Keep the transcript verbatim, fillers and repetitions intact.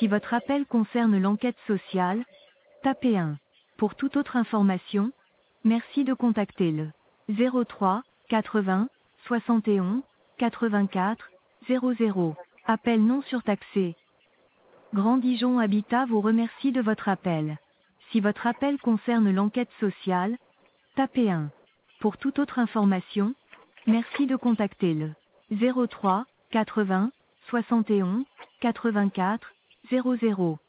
Si votre appel concerne l'enquête sociale, tapez un. Pour toute autre information, merci de contacter le zéro trois quatre-vingts soixante et onze quatre-vingt-quatre zéro zéro. Appel non surtaxé. Grand Dijon Habitat vous remercie de votre appel. Si votre appel concerne l'enquête sociale, tapez un. Pour toute autre information, merci de contacter le zéro trois quatre-vingts soixante et onze quatre-vingt-quatre zéro zéro.